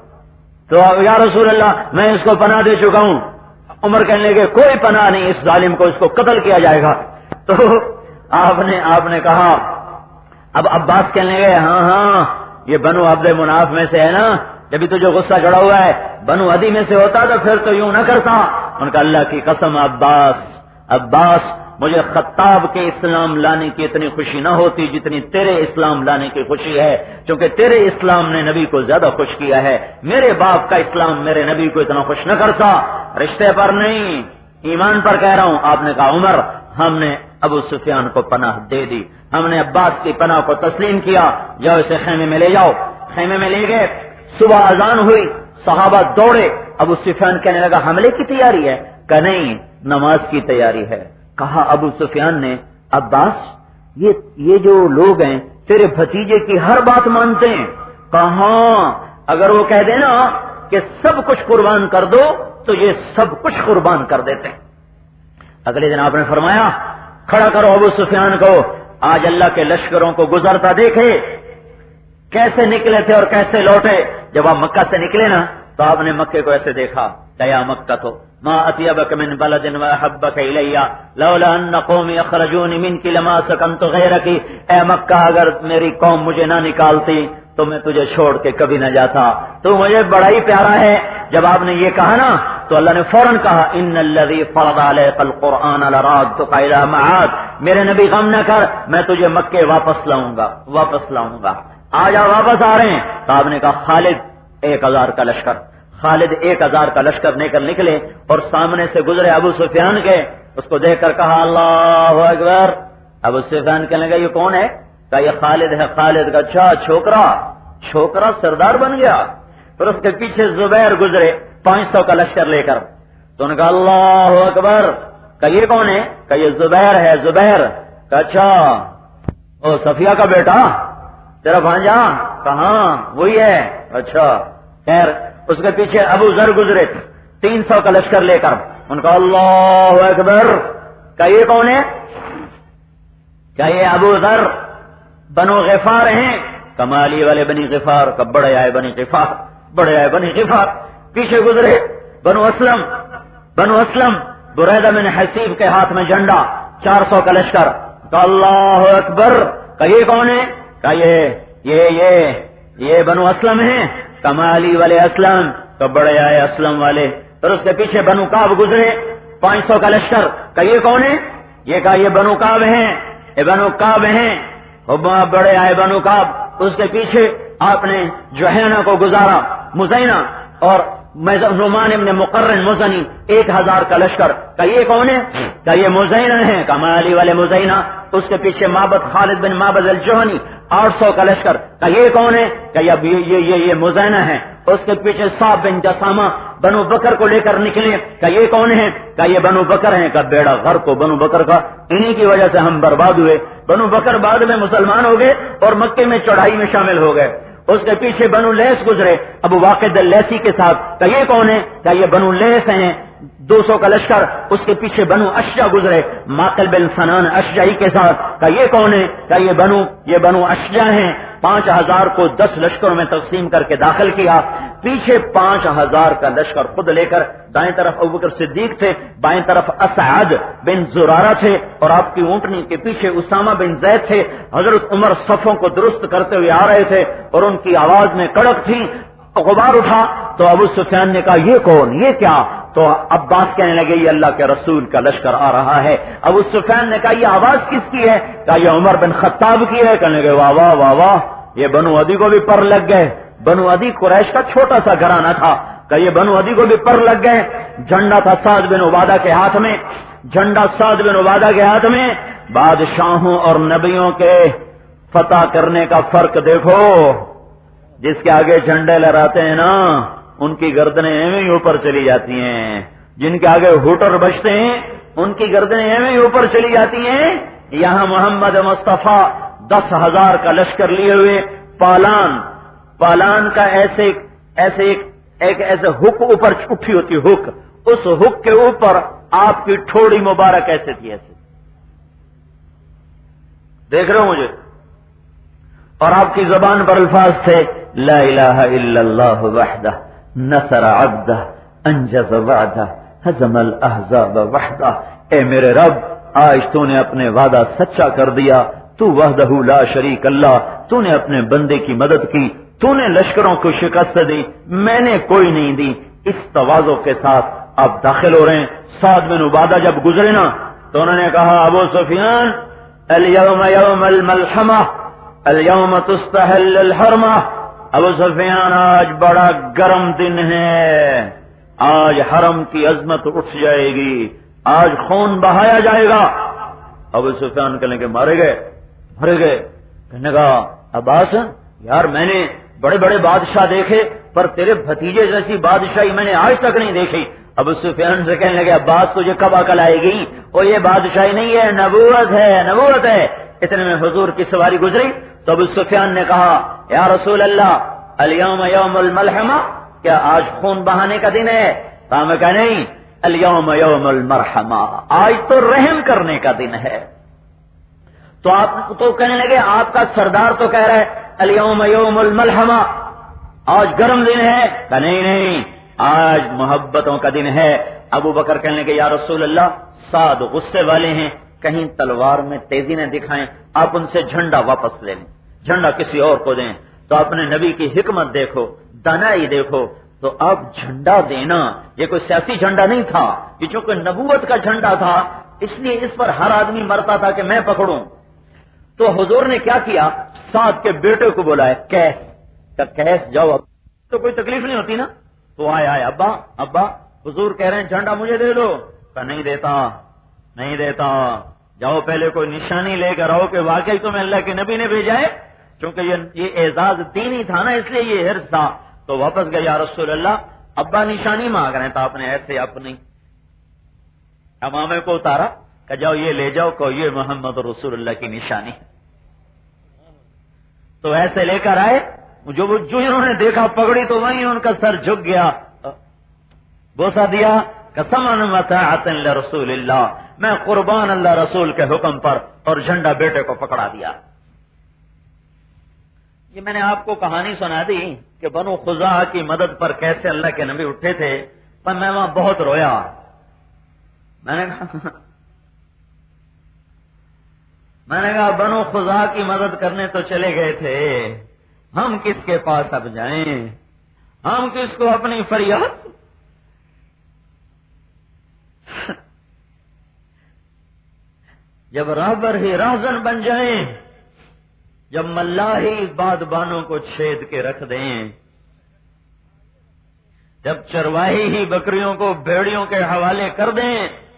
تو یا رسول اللہ میں اس کو پناہ دے چکا ہوں. عمر کہنے لگے کوئی پناہ نہیں, اس ظالم کو اس کو قتل کیا جائے گا. تو آپ نے آپ نے کہا, اب عباس کہنے لگے ہاں ہاں یہ بنو عبد مناف میں سے ہے نا, جبھی تو جو غصہ چڑھا ہوا ہے بنو عدی میں سے ہوتا تو پھر تو یوں نہ کرتا. ان کا اللہ کی قسم عباس عباس مجھے خطاب کے اسلام لانے کی اتنی خوشی نہ ہوتی جتنی تیرے اسلام لانے کی خوشی ہے, کیونکہ تیرے اسلام نے نبی کو زیادہ خوش کیا ہے. میرے باپ کا اسلام میرے نبی کو اتنا خوش نہ کرتا. رشتے پر نہیں ایمان پر کہہ رہا ہوں. آپ نے کہا عمر ہم نے ابو سفیان کو پناہ دے دی, ہم نے عباس کی پناہ کو تسلیم کیا, جاؤ اسے خیمے میں لے جاؤ. خیمے میں لے گئے. صبح اذان ہوئی, صحابہ دوڑے. ابو سفیان کہنے لگا حملے کی تیاری ہے؟ کہ نہیں نماز کی تیاری ہے. کہا ابو سفیان نے عباس یہ یہ جو لوگ ہیں تیرے بھتیجے کی ہر بات مانتے ہیں. کہاں اگر وہ کہہ دے نا کہ سب کچھ قربان کر دو تو یہ سب کچھ قربان کر دیتے ہیں. اگلے دن آپ نے فرمایا کھڑا کرو ابو سفیان کو. آج اللہ کے لشکروں کو گزرتا دیکھے کیسے نکلے تھے اور کیسے لوٹے. جب آپ مکہ سے نکلے نا تو آپ نے مکے کو ایسے دیکھا, یا مکہ تو ما اطیبک من بلد واحبک الی لولا ان قومی اخرجونی منک لما سکنت غیرک. اے مکہ اگر میری قوم مجھے نہ نکالتی تو میں تجھے چھوڑ کے کبھی نہ جاتا, تو مجھے بڑا ہی پیارا ہے. جب آپ نے یہ کہا نا تو اللہ نے فوراً کہا ان الذی فرض علیک القرآن لرادتک الی معاد, میرے نبی غم نہ کر میں تجھے مکے واپس لاؤں گا واپس لاؤں گا. آج آپ واپس آ رہے ہیں. تو آپ نے کہا خالد ایک ہزار کا لشکر, خالد ایک ہزار کا لشکر لے کر نکلے اور سامنے سے گزرے ابو سفیان کے. اس کو دیکھ کر کہا اللہ اکبر. ابو سفیان کہنے لگا یہ کون ہے؟ کہا یہ خالد ہے. خالد کا اچھا چھوکرا چھوکرا سردار بن گیا. پھر اس کے پیچھے زبیر گزرے پانچ سو کا لشکر لے کر. تو انہوں نے کہا اللہ اکبر. کہا یہ کون ہے؟ کہا یہ زبیر ہے. زبیر. کہا اچھا او صفیہ کا بیٹا تیرا بھانجا؟ کہاں وہی ہے. اچھا خیر. اس کے پیچھے ابو ذر گزرے تین سو کا لشکر لے کر. ان کا اللہ اکبر. کہا یہ کون ہے؟ کیا یہ ابو ذر بنو غفار ہیں؟ کمالی والے بنی غفار. کا بڑے آئے بنی غفار بڑے آئے بنی غفار. پیچھے گزرے بنو اسلم. بنو اسلم بریدہ بن حسیب کے ہاتھ میں جھنڈا چار سو کا لشکر. کہ اللہ اکبر. کہ یہ کون ہے؟ کہ یہ یہ یہ یہ بنو اسلم ہیں کمالی والے اسلم. تو بڑے آئے اسلم والے. پھر اس کے پیچھے بنو کعب گزرے پانچ سو کا لشکر. کہ یہ کون ہے؟ یہ کہا یہ بنو کعب ہیں. یہ بنو کعب ہیں. بڑے آئے بنو کعب. اس کے پیچھے آپ نے جوہینہ کو گزارا مزینہ اور نعمان ابن مقرن مزنی ایک ہزار کا لشکر. کہ یہ کون ہے؟ کہ یہ مزینہ ہیں کمالی والے مزینہ. اس کے پیچھے معبد خالد بن معبد الجہنی آٹھ سو کا لشکر. کہ یہ کون ہے؟ کہ یہ یہ یہ, یہ مزینہ ہیں. اس کے پیچھے صاحب بن جسامہ بنو بکر کو لے کر نکلے. کہ یہ کون ہے؟ کہ یہ بنو بکر ہیں. کا بیڑا غرق کو بنو بکر کا انہی کی وجہ سے ہم برباد ہوئے. بنو بکر بعد میں مسلمان ہو گئے اور مکے میں چڑھائی میں شامل ہو گئے. اس کے پیچھے بنو لیس گزرے ابو واقد اللیسی کے ساتھ. کہ یہ کون ہے؟ کہ یہ بنو لیس ہیں دو سو کا لشکر. اس کے پیچھے بنو اشجع گزرے ماقل بن سنان اشجعی کے ساتھ. کہ یہ کون ہے؟ کہ یہ بنو یہ بنو اشجع ہیں. پانچ ہزار کو دس لشکروں میں تقسیم کر کے داخل کیا. پیچھے پانچ ہزار کا لشکر خود لے کر دائیں طرف ابوبکر صدیق تھے, بائیں طرف اسعد بن زرارہ تھے اور آپ کی اونٹنی کے پیچھے اسامہ بن زید تھے. حضرت عمر صفوں کو درست کرتے ہوئے آ رہے تھے اور ان کی آواز میں کڑک تھی. غبار اٹھا تو ابو سفیان نے کہا یہ کون, یہ کیا؟ تو عباس کہنے لگے یہ اللہ کے رسول کا لشکر آ رہا ہے. ابو سفیان نے کہا یہ آواز کس کی ہے؟ کہا یہ عمر بن خطاب کی ہے. کہنے لگے واہ واہ واہ واہ, یہ بنو عدی کو بھی پر لگ گئے. بنو عدی قریش کا چھوٹا سا گھرانہ تھا. کہ یہ بنو عدی کو بھی پر لگ گئے. جھنڈا تھا سعد بن عبادہ کے ہاتھ میں. جھنڈا سعد بن عبادہ کے ہاتھ میں. بادشاہوں اور نبیوں کے فتح کرنے کا فرق دیکھو. جس کے آگے جھنڈے لہراتے ہیں نا ان کی گردنیں ایویں اوپر چلی جاتی ہیں. جن کے آگے ہوٹر بجتے ہیں ان کی گردنیں ایویں اوپر چلی جاتی ہیں. یہاں محمد مصطفیٰ دس ہزار کا لشکر لیے ہوئے پالان پالان کا ایسے ایسے ایک, ایک ایسے ہک اوپر اٹھی ہوتی ہک, اس ہک کے اوپر آپ کی ٹھوڑی مبارک ایسے تھی, ایسے دیکھ رہے ہو مجھے, اور آپ کی زبان پر الفاظ تھے لا الہ الا اللہ وحدہ نصر عبدہ انجز وعدہ ہزم الاحزاب وحدہ. اے میرے رب آج تو نے اپنے وعدہ سچا کر دیا. تو وحدہ لا شریک اللہ, تو نے اپنے بندے کی مدد کی, تو نے لشکروں کو شکست دی, میں نے کوئی نہیں دی. اس تواضع کے ساتھ آپ داخل ہو رہے ہیں. سعد بن عبادہ جب گزرے نا تو انہوں نے کہا ابو سفیان الیوم یوم الملحمہ الیوم تستحل الحرمہ. ابو سفیان آج بڑا گرم دن ہے, آج حرم کی عظمت اٹھ جائے گی, آج خون بہایا جائے گا. ابو سفیان کہنے کے مارے گئے مارے گئے کہنے کا عباس یار میں نے بڑے بڑے بادشاہ دیکھے پر تیرے بھتیجے جیسی بادشاہی میں نے آج تک نہیں دیکھی. ابو سفیان سے کہنے لگے عباس تجھے کب عقل آئے گی, اور یہ بادشاہی نہیں ہے نبوت ہے نبوت ہے. اتنے میں حضور کی سواری گزری تو ابو سفیان نے کہا یا رسول اللہ الیوم یوم الملحمہ, کیا آج خون بہانے کا دن ہے؟ تو میں کہا نہیں الیوم یوم المرحمہ, آج تو رحم کرنے کا دن ہے. تو آپ تو کہنے لگے آپ کا سردار تو کہہ رہا ہے الیوم یوم الملحمہ, آج گرم دن ہے. کہ نہیں نہیں آج محبتوں کا دن ہے. ابو بکر کہنے لگے یا رسول اللہ سعد غصے والے ہیں, کہیں تلوار میں تیزی نہ دکھائیں, آپ ان سے جھنڈا واپس لے لیں, جھنڈا کسی اور کو دیں. تو اپنے نبی کی حکمت دیکھو, دانائی دیکھو. تو اب جھنڈا دینا یہ کوئی سیاسی جھنڈا نہیں تھا, یہ چونکہ نبوت کا جھنڈا تھا اس لیے اس پر ہر آدمی مرتا تھا کہ میں پکڑوں. تو حضور نے کیا کیا, سعد کے بیٹے کو بلایا کیس, کہ کیس جاؤ, تو کوئی تکلیف نہیں ہوتی نا. تو آئے آئے ابا ابا حضور کہہ رہے ہیں جھنڈا مجھے دے دو. کہ نہیں دیتا, نہیں دیتا، جاؤ پہلے کوئی نشانی لے کر آؤ کہ واقعی تمہیں اللہ کے نبی نے بھیجا ہے، چونکہ یہ اعزاز دینی تھا نا، اس لیے یہ حرص تھا۔ تو واپس گئے، یا رسول اللہ ابا نشانی مانگ رہے تھا اپنے ایسے اپنی امامے کو اتارا کہ جاؤ یہ لے جاؤ کہ یہ محمد رسول اللہ کی نشانی ہے۔ تو ایسے لے کر آئے، جو جو انہوں نے دیکھا پکڑی تو وہیں ان کا سر جھک گیا، بوسا دیا، قسما وطاعتا لرسول اللہ، میں قربان اللہ رسول کے حکم پر، اور جھنڈا بیٹے کو پکڑا دیا۔ یہ میں نے آپ کو کہانی سنا دی کہ بنو خزاعہ کی مدد پر کیسے اللہ کے نبی اٹھے تھے، پر میں وہاں بہت رویا۔ میں نے کہا میں نے کہا بنو خزاعہ کی مدد کرنے تو چلے گئے تھے، ہم کس کے پاس اب جائیں، ہم کس کو اپنی فریاد جب رہبر ہی راہزن بن جائیں، جب ملاحی بادبانوں کو چھید کے رکھ دیں، جب چرواہی ہی بکریوں کو بھیڑیوں کے حوالے کر دیں۔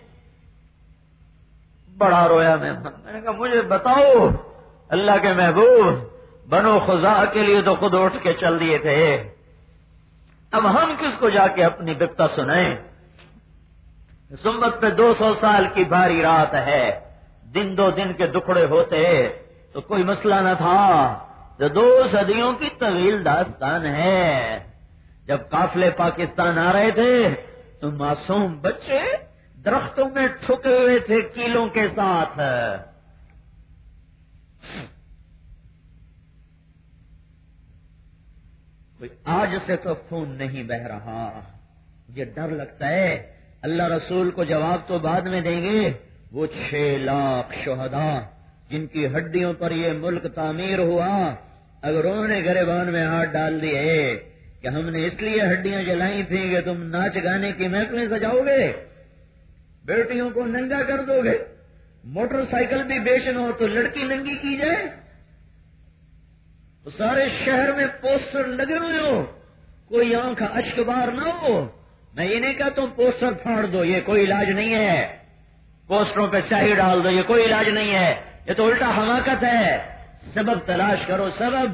بڑا رویا میں میں نے کہا مجھے بتاؤ اللہ کے محبوب، بنو خزاعہ کے لیے تو خود اٹھ کے چل دیے تھے، اب ہم کس کو جا کے اپنی بپتا سنائیں؟ سمت پہ دو سو سال کی بھاری رات ہے، دن دو دن کے دکھڑے ہوتے تو کوئی مسئلہ نہ تھا، جو دو صدیوں کی طویل داستان ہے۔ جب قافلے پاکستان آ رہے تھے تو معصوم بچے درختوں میں ٹھکے ہوئے تھے کیلوں کے ساتھ۔ کوئی آج سے تو خون نہیں بہ رہا، مجھے ڈر لگتا ہے اللہ رسول کو جواب تو بعد میں دیں گے، وہ چھ لاکھ شہداء جن کی ہڈیوں پر یہ ملک تعمیر ہوا، اگر انہوں نے گریبان میں ہاتھ ڈال دیے کہ ہم نے اس لیے ہڈیاں جلائی تھیں کہ تم ناچ گانے کی محفلیں سجاؤ گے، بیٹیوں کو ننگا کر دو گے، موٹر سائیکل بھی بیچنا ہو تو لڑکی ننگی کی جائے، تو سارے شہر میں پوسٹر لگے ہوئے ہو، کوئی آنکھ اشک بار نہ ہو۔ میں یہ نہیں کہتا تم پوسٹر پھاڑ دو، یہ کوئی علاج نہیں ہے، پوسٹروں پہ سیاہی ڈال دو، یہ کوئی علاج نہیں ہے، یہ تو الٹا حماقت ہے۔ سبب تلاش کرو، سبب۔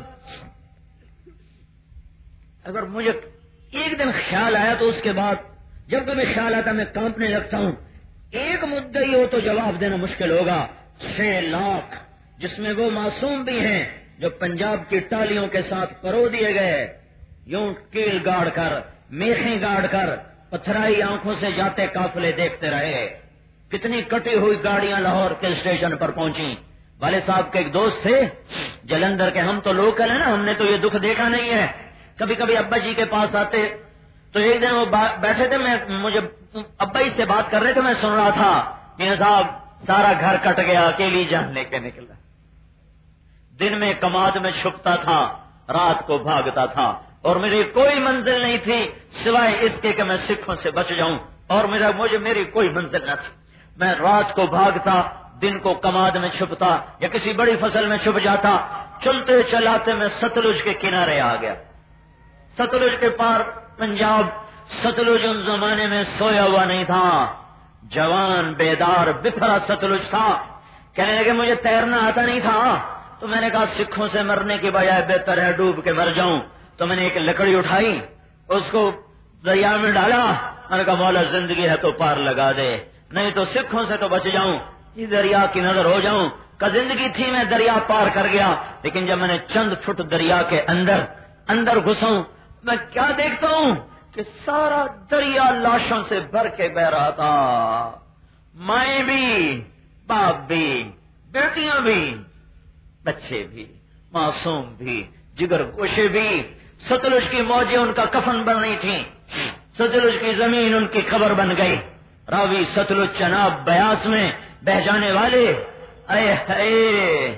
اگر مجھے ایک دن خیال آیا تو اس کے بعد جب کبھی خیال آتا میں کانپنے لگتا ہوں، ایک مدعی ہو تو جواب دینا مشکل ہوگا، چھ لاکھ جس میں وہ معصوم بھی ہیں جو پنجاب کی ٹالیوں کے ساتھ پرو دیے گئے، یوں کیل گاڑ کر، میخیں گاڑ کر، پتھرائی آنکھوں سے جاتے قافلے دیکھتے رہے۔ کتنی کٹی ہوئی گاڑیاں لاہور کے اسٹیشن پر پہنچی۔ والد صاحب کے ایک دوست تھے جلندھر کے، ہم تو لوکل ہیں نا، ہم نے تو یہ دکھ دیکھا نہیں ہے، کبھی کبھی ابا جی کے پاس آتے تو ایک دن وہ بیٹھے تھے، میں مجھے ابا جی سے بات کر رہے تھے، میں سن رہا تھا کہ صاحب سارا گھر کٹ گیا، اکیلی جان لے کے نکلا، دن میں کماد میں چھپتا تھا، رات کو بھاگتا تھا، اور میری کوئی منزل نہیں تھی سوائے اس کے کہ میں سکھوں سے بچ جاؤں، اور میرا مجھے میری کوئی منزل نہ تھی۔ میں رات کو بھاگتا، دن کو کماد میں چھپتا یا کسی بڑی فصل میں چھپ جاتا، چلتے چلاتے میں ستلج کے کنارے آ گیا، ستلج کے پار پنجاب۔ ستلج ان زمانے میں سویا ہوا نہیں تھا، جوان بیدار بفرا ستلج تھا۔ کہنے لگے مجھے تیرنا آتا نہیں تھا، تو میں نے کہا سکھوں سے مرنے کی بجائے بہتر ہے ڈوب کے مر جاؤں۔ تو میں نے ایک لکڑی اٹھائی، اس کو دریا میں ڈالا، میں نے کہا مولا زندگی ہے تو پار لگا دے، نہیں تو سکھوں سے تو بچ جاؤں، یہ دریا کی نظر ہو جاؤں۔ کہ زندگی تھی میں دریا پار کر گیا، لیکن جب میں نے چند فٹ دریا کے اندر اندر گھسوں، میں کیا دیکھتا ہوں کہ سارا دریا لاشوں سے بھر کے بہ رہا تھا، مائیں بھی، باپ بھی، بیٹیاں بھی، بچے بھی، معصوم بھی، جگر گوشے بھی۔ ستلج کی موجیں ان کا کفن بن رہی تھیں، ستلج کی زمین ان کی قبر بن گئی۔ راوی ستلج چناب بیاس میں بہ جانے والے، اے اے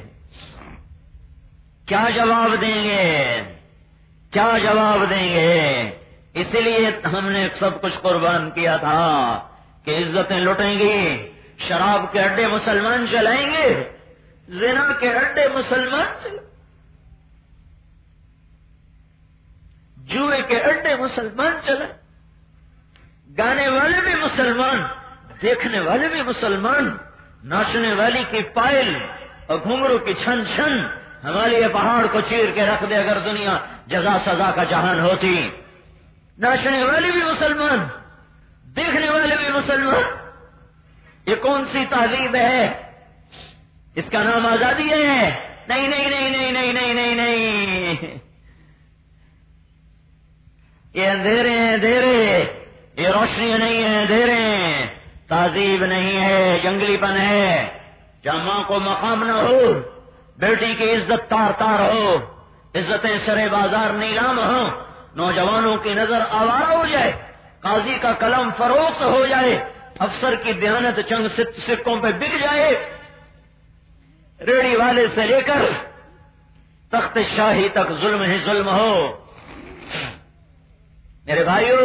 کیا جواب دیں گے، کیا جواب دیں گے؟ اسی لیے ہم نے سب کچھ قربان کیا تھا کہ عزتیں لٹیں گی، شراب کے اڈے مسلمان چلائیں گے، زنا کے اڈے مسلمان چلائیں، جوئے کے اڈے مسلمان چلائیں، گانے والے بھی مسلمان، دیکھنے والے بھی مسلمان، ناچنے والی کی پائل اور گھنگرو کی چھن چھن ہمارے یہ پہاڑ کو چیر کے رکھ دے اگر دنیا جزا سزا کا جہان ہوتی. ناچنے والے بھی مسلمان، دیکھنے والے بھی مسلمان. یہ کون سی تہذیب ہے؟ اس کا نام آزادی ہے؟ نہیں نہیں نہیں نہیں نہیں نہیں نہیں نہیں. یہ اندھیرے ہیں اندھیرے، یہ روشنی نہیں ہے اندھیرے. تہذیب نہیں ہے، جنگلی پن ہے. جہاں ماں کو مقام نہ ہو، بیٹی کی عزت تار تار ہو، عزتیں سرے بازار نیلام ہو، نوجوانوں کی نظر آوارہ ہو جائے، قاضی کا قلم فروخت ہو جائے، افسر کی دیانت چند سکوں پہ بک جائے، ریڑھی والے سے لے کر تخت شاہی تک ظلم ہی ظلم ہو. میرے بھائیو،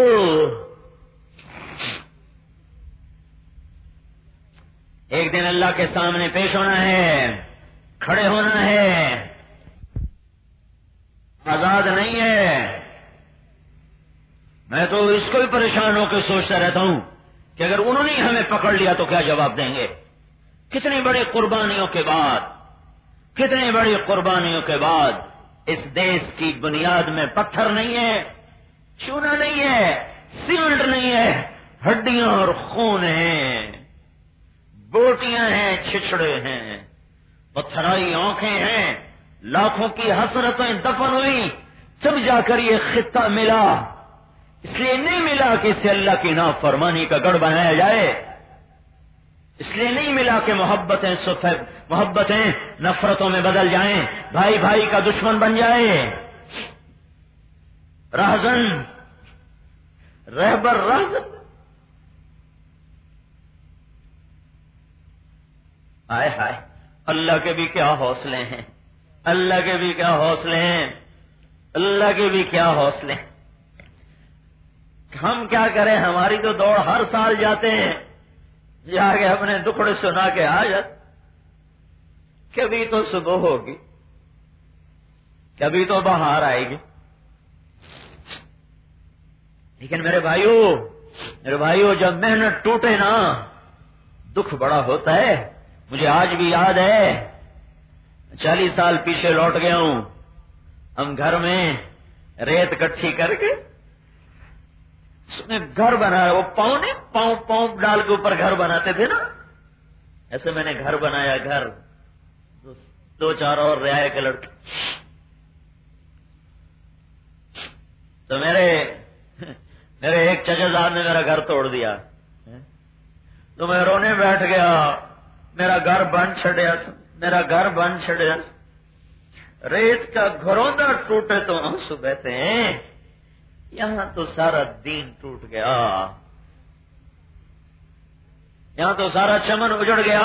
ایک دن اللہ کے سامنے پیش ہونا ہے، کھڑے ہونا ہے. آزاد نہیں ہے. میں تو اس کو بھی پریشان ہو کے سوچتا رہتا ہوں کہ اگر انہوں نے ہمیں پکڑ لیا تو کیا جواب دیں گے. کتنی بڑی قربانیوں کے بعد، کتنی بڑی قربانیوں کے بعد اس دیش کی بنیاد میں پتھر نہیں ہے، چونا نہیں ہے، سیمنٹ نہیں ہے، ہڈیاں اور خون ہیں، بوٹیاں ہیں، چھچڑے ہیں، پتھرائی آنکھیں ہیں، لاکھوں کی حسرتیں دفن ہوئی، تب جا کر یہ خطہ ملا. اس لیے نہیں ملا کہ اسے اللہ کی نافرمانی کا گڑھ بنایا جائے. اس لیے نہیں ملا کہ محبتیں سفید محبتیں نفرتوں میں بدل جائیں، بھائی بھائی کا دشمن بن جائے. رہزن رہبر رہزن آئے ہائے، اللہ کے بھی کیا حوصلے ہیں، اللہ کے بھی کیا حوصلے ہیں، اللہ کے بھی کیا حوصلے. ہم کیا کریں، ہماری تو دوڑ ہر سال جاتے ہیں، جا کے اپنے دکھڑے سنا کے آ جاتے. کبھی تو صبح ہوگی، کبھی تو بہار آئے گی. لیکن میرے بھائیو میرے بھائیو جب محنت ٹوٹے نا دکھ بڑا ہوتا ہے. مجھے آج بھی یاد ہے، چالیس سال پیچھے لوٹ گیا ہوں. ہم گھر میں ریت کٹھی کر کے اس میں گھر بنا، وہ پاؤں نے پاؤں پاؤں ڈال کے اوپر گھر بناتے تھے نا، ایسے میں نے گھر بنایا. گھر دو چار اور رعایا کے لڑکے. تو میرے میرے ایک چچا صاحب نے میرا گھر توڑ دیا تو میں رونے بیٹھ گیا. میرا گھر بن چھڑیا، میرا گھر بن چھڑیا. ریت کا گھروندا ٹوٹے تو آنسو بہتے ہیں، یہاں تو سارا دین ٹوٹ گیا، یہاں تو سارا چمن اجڑ گیا.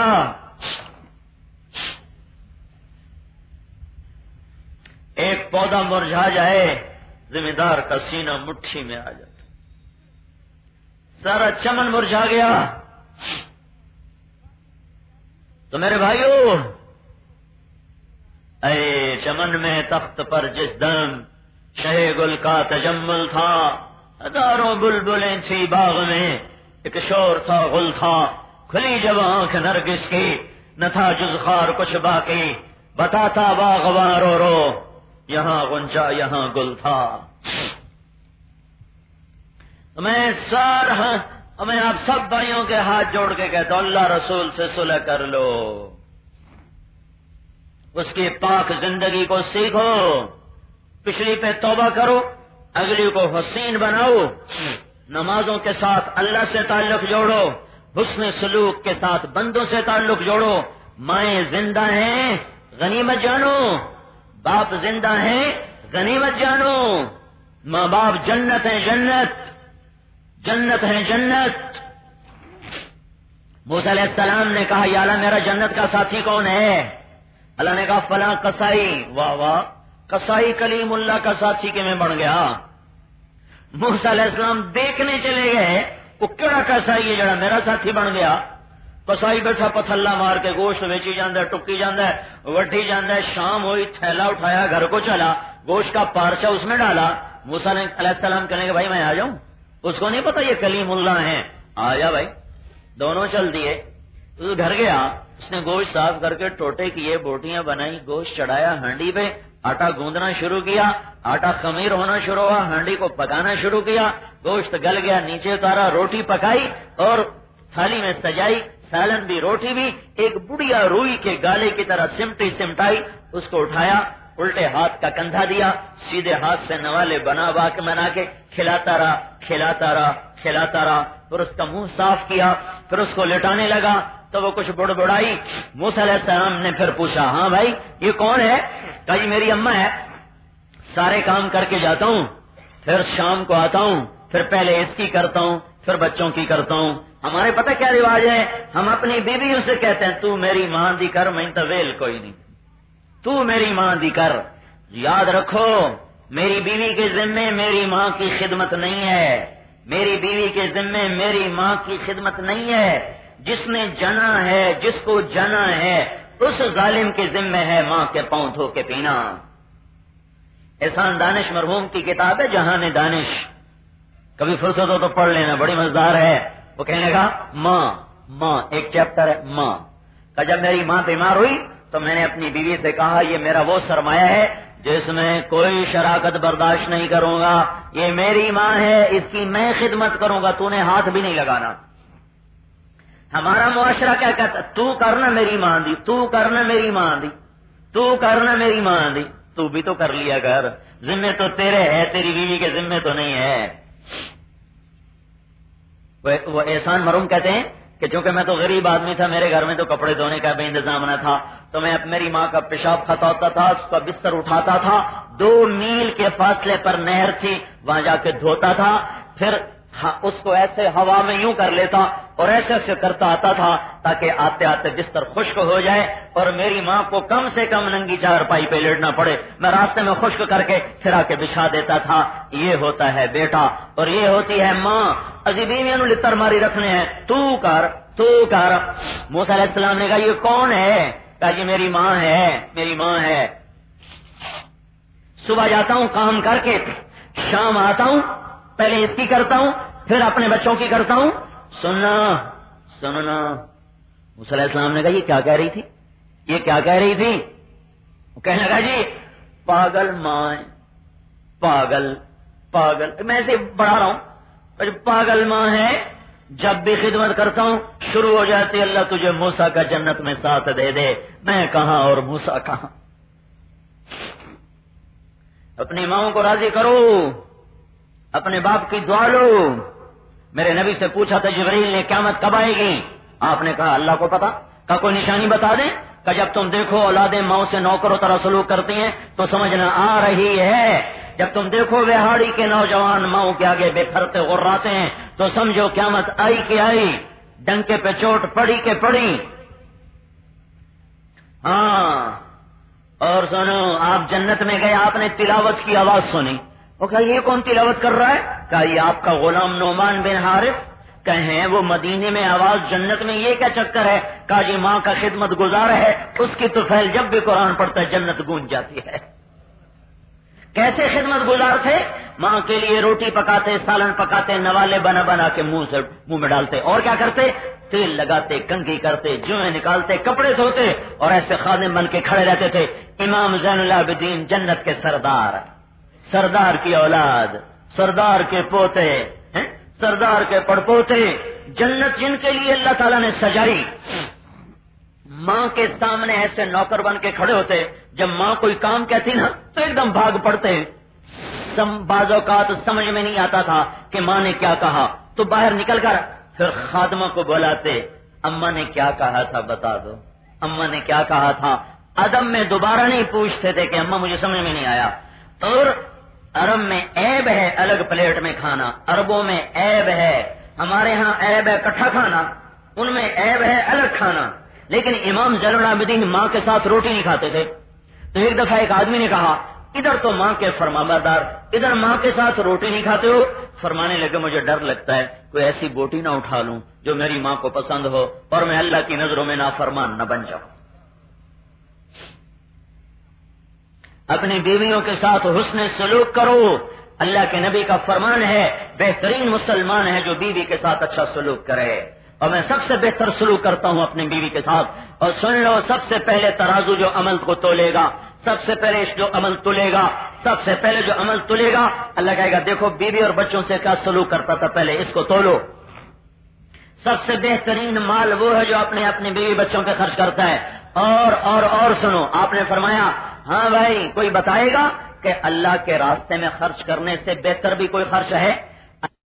ایک پودا مرجھا جائے، ذمہ دار کا سینہ مٹھی میں آ جاتا، سارا چمن مرجھا گیا. تو میرے بھائیو، اے چمن میں تخت پر جس دم شہ گل کا تجمل تھا، ہزاروں بلبلیں تھی باغ میں، ایک شور تھا غل تھا، کھلی جب آنکھ نرگس کی، نہ تھا جز خار کچھ باقی، بتاتا باغباں رو رو یہاں غنچہ یہاں گل تھا. میں سار میں آپ سب بھائیوں کے ہاتھ جوڑ کے کہتا ہوں، اللہ رسول سے صلح کر لو، اس کی پاک زندگی کو سیکھو، پچھلی پہ توبہ کرو، اگلی کو حسین بناؤ، نمازوں کے ساتھ اللہ سے تعلق جوڑو، حسن سلوک کے ساتھ بندوں سے تعلق جوڑو. مائیں زندہ ہیں غنیمت جانو، باپ زندہ ہیں غنیمت جانو. ماں باپ جنت ہیں، جنت جنت ہیں جنت. موسیٰ علیہ السلام نے کہا یا اللہ میرا جنت کا ساتھی کون ہے؟ اللہ نے کہا فلاں قصائی. واہ واہ، قصائی کلیم اللہ کا ساتھی کے میں بن گیا. موسیٰ علیہ السلام دیکھنے چلے گئے وہ کیڑا قصائی ہے جڑا میرا ساتھی بن گیا. قصائی بیٹھا پتھلا مار کے گوشت ویچی جاندہ ہے، ٹکی جاندہ ہے، وٹھی جاندہ ہے. شام ہوئی، تھیلا اٹھایا، گھر کو چلا، گوشت کا پارچہ اس میں ڈالا. موسیٰ علیہ السلام کہنے کہ بھائی میں آ جاؤں، اس کو نہیں پتا یہ کلیم اللہ ہیں. آ جا بھائی. دونوں چل دیے. تو گھر گیا, اس نے گوشت صاف کر کے ٹوٹے کیے, بوٹیاں بنائی, گوشت چڑھایا ہانڈی پہ, آٹا گوندنا شروع کیا, آٹا خمیر ہونا شروع ہوا, ہانڈی کو پکانا شروع کیا, گوشت گل گیا, نیچے اتارا, روٹی پکائی اور تھالی میں سجائی, سالن بھی روٹی بھی, ایک بڑھیا روئی کے گالے کی طرح سمٹی سمٹائی, اس کو اٹھایا, الٹے ہاتھ کا کندھا دیا, سیدھے ہاتھ سے نوالے بنا با کے بنا کے کھلاتا رہا کھلاتا رہا کھلاتا رہا پھر اس کا منہ صاف کیا, پھر اس کو لٹانے لگا تو وہ کچھ بڑبڑائی. موسیٰ علیہ السلام نے پھر پوچھا, ہاں بھائی یہ کون ہے؟ کہا یہ میری اماں ہے, سارے کام کر کے جاتا ہوں, پھر شام کو آتا ہوں, پھر پہلے اس کی کرتا ہوں, پھر بچوں کی کرتا ہوں. ہمارے پتہ کیا رواج ہے, ہم اپنی بیویوں سے کہتے ہیں تو میری ماں دی کر, میں تو ویل کوئی نہیں, تو میری ماں دی کر. یاد رکھو میری بیوی کے ذمے میری ماں کی خدمت نہیں ہے, میری بیوی کے ذمے میری ماں کی خدمت نہیں ہے. جس نے جنا ہے, جس کو جنا ہے, اس ظالم کے ذمے ہے ماں کے پاؤں دھو کے پینا. احسان دانش مرحوم کی کتاب ہے جہان دانش, کبھی فرصت ہو تو پڑھ لینا, بڑی مزیدار ہے. وہ کہنے لگا ماں ماں ایک چیپٹر ہے ماں کا. جب میری ماں بیمار ہوئی تو میں نے اپنی بیوی سے کہا یہ میرا وہ سرمایہ ہے جس میں کوئی شراکت برداشت نہیں کروں گا, یہ میری ماں ہے, اس کی میں خدمت کروں گا, تو نے ہاتھ بھی نہیں لگانا. ہمارا معاشرہ کیا کہتا, تو کرنا میری ماں دی, تو کرنا میری ماں دی, تو کرنا میری ماں دی, تو بھی تو کر لیا کر, ذمے تو تیرے ہے, تیری بیوی کے ذمے تو نہیں ہے. وہ احسان مرحوم کہتے ہیں کہ چونکہ میں تو غریب آدمی تھا, میرے گھر میں تو کپڑے دھونے کا بھی انتظام نہ تھا, تو میں میری ماں کا پیشاب کھاتا ہوتا تھا, اس کا بستر اٹھاتا تھا, دو میل کے فاصلے پر نہر تھی, وہاں جا کے دھوتا تھا, پھر اس کو ایسے ہوا میں یوں کر لیتا اور ایسے ایسے کرتا آتا تھا تاکہ آتے آتے بستر خشک ہو جائے اور میری ماں کو کم سے کم ننگی چارپائی پہ لیٹنا پڑے. میں راستے میں خشک کر کے پھر آ کے بچھا دیتا تھا. یہ ہوتا ہے بیٹا اور یہ ہوتی ہے ماں. ازی بیویاں نو لتر ماری رکھنے ہیں, تو کر تو کر. موسیٰ علیہ السلام نے کہا یہ کون ہے؟ کہا یہ میری ماں ہے, میری ماں ہے. صبح جاتا ہوں کام کر کے, شام آتا ہوں, پہلے اس کی کرتا ہوں, پھر اپنے بچوں کی کرتا ہوں. سننا سننا. موسیٰ علیہ السلام نے کہا یہ کیا کہہ رہی تھی, یہ کیا کہہ رہی تھی؟ وہ کہنے لگا جی پاگل ماں, پاگل پاگل. میں اسے بڑھا رہا ہوں, پاگل ماں ہے, جب بھی خدمت کرتا ہوں شروع ہو جاتی اللہ تجھے موسیٰ کا جنت میں ساتھ دے دے. میں کہاں اور موسیٰ کہاں. اپنی ماں کو راضی کرو, اپنے باپ کی دعا لو. میرے نبی سے پوچھا تھا جبرائیل نے قیامت کب آئے گی؟ آپ نے کہا اللہ کو پتا. کا کوئی نشانی بتا دیں؟ کہ جب تم دیکھو اولادیں ماؤں سے نوکروں طرح سلوک کرتی ہیں تو سمجھنا آ رہی ہے. جب تم دیکھو وہاڑی کے نوجوان ماؤں کے آگے بے پھرتے غراتے ہیں تو سمجھو قیامت آئی کہ آئی, ڈنکے پہ چوٹ پڑی کہ پڑی. ہاں اور سنو, آپ جنت میں گئے, آپ نے تلاوت کی آواز سنی. وہ کہا یہ کون تلاوت کر رہا ہے؟ کہا یہ آپ کا غلام نعمان بن حارث. کہیں وہ مدینے میں آواز, جنت میں یہ کیا چکر ہے؟ کہا جی ماں کا خدمت گزار ہے, اس کی تو فیل جب بھی قرآن پڑھتا ہے جنت گونج جاتی ہے. کیسے خدمت گزار تھے؟ ماں کے لیے روٹی پکاتے, سالن پکاتے, نوالے بنا بنا کے منہ سے منہ میں ڈالتے. اور کیا کرتے؟ تیل لگاتے, کنگھی کرتے, جوئیں نکالتے, کپڑے دھوتے اور ایسے خادم بن کے کھڑے رہتے تھے. امام زین العابدین جنت کے سردار, سردار کی اولاد, سردار کے پوتے, سردار کے پڑپوتے, جنت جن کے لیے اللہ تعالیٰ نے سجائی. ماں کے سامنے ایسے نوکر بن کے کھڑے ہوتے, جب ماں کوئی کام کہتی نا تو ایک دم بھاگ پڑتے. بعض اوقات سمجھ میں نہیں آتا تھا کہ ماں نے کیا کہا تو باہر نکل کر پھر خادمہ کو بلاتے, اماں نے کیا کہا تھا بتا دو, اماں نے کیا کہا تھا. ادب میں دوبارہ نہیں پوچھتے تھے کہ اماں مجھے سمجھ میں نہیں آیا. اور عرب میں عیب ہے الگ پلیٹ میں کھانا, عربوں میں عیب ہے. ہمارے ہاں عیب ہے کٹھا کھانا, ان میں عیب ہے الگ کھانا. لیکن امام زین العابدین ماں کے ساتھ روٹی نہیں کھاتے تھے. تو ایک دفعہ ایک آدمی نے کہا ادھر تو ماں کے فرمانبردار, ادھر ماں کے ساتھ روٹی نہیں کھاتے ہو. فرمانے لگے مجھے ڈر لگتا ہے کوئی ایسی بوٹی نہ اٹھا لوں جو میری ماں کو پسند ہو اور میں اللہ کی نظروں میں نافرمان نہ بن جاؤں. اپنی بیویوں کے ساتھ حسن سلوک کرو. اللہ کے نبی کا فرمان ہے بہترین مسلمان ہے جو بیوی کے ساتھ اچھا سلوک کرے. اور میں سب سے بہتر سلوک کرتا ہوں اپنی بیوی کے ساتھ. اور سن لو، سب سے پہلے ترازو جو عمل کو تولے گا، سب سے پہلے جو عمل تلے گا، سب سے پہلے جو عمل تلے گا، اللہ کہے گا دیکھو بیوی اور بچوں سے کیا سلوک کرتا تھا، پہلے اس کو تولو. سب سے بہترین مال وہ ہے جو اپنے اپنے بیوی بچوں پہ خرچ کرتا ہے. اور اور اور سنو، آپ نے فرمایا ہاں بھائی کوئی بتائے گا کہ اللہ کے راستے میں خرچ کرنے سے بہتر بھی کوئی خرچ ہے؟